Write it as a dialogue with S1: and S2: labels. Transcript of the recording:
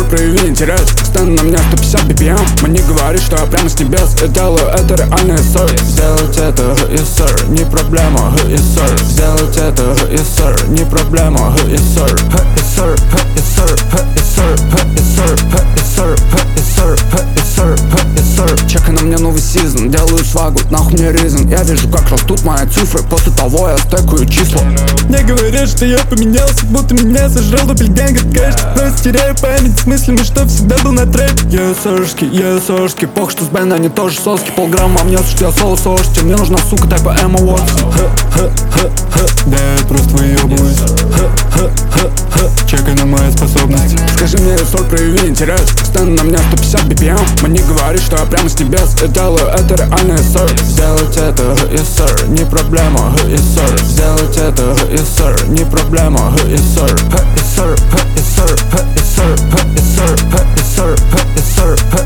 S1: прояви интерес. Стэн на меня 150 BPM. Мне говорит, что я прямо с небес. Я делаю это реально, сэр. Сделать это, yes, sir, не проблема, yes, sir. Сделать это, yes, sir, не проблема, yes, sir. Yes, sir, yes, sir, yes, sir, yes, sir, yes, sir, yes, sir, yes, sir, yes, sir. Чекай на мне новый сезон, делаю свагу, нахуй мне ризен. Я вижу, как растут мои цифры, после того я стекаю числа.
S2: Мне говорят, что я поменялся, будто меня сожрал доппельгангер кэш. Но я теряю память с мыслями, что всегда был на трэп.
S1: Я сошки, пох, что с Бен, они тоже соски. Полграмма мне сушки, я соло сошки. Мне нужна сука типа Эмма Уотсон.
S2: Да я просто выебываюсь. Чекай на мои способности.
S1: Скажи мне, сор, прояви интерес. Стэн на меня 150 BPM. Мне говорит, что я прямо с небес. Я делаю это реально, сэр. Сделать это, yes, sir, не проблема, yes, sir. Сделать это, yes, sir, не проблема, yes, sir. Yes, sir, yes, sir, yes, sir, yes, sir, yes, sir, yes, sir, yes, sir.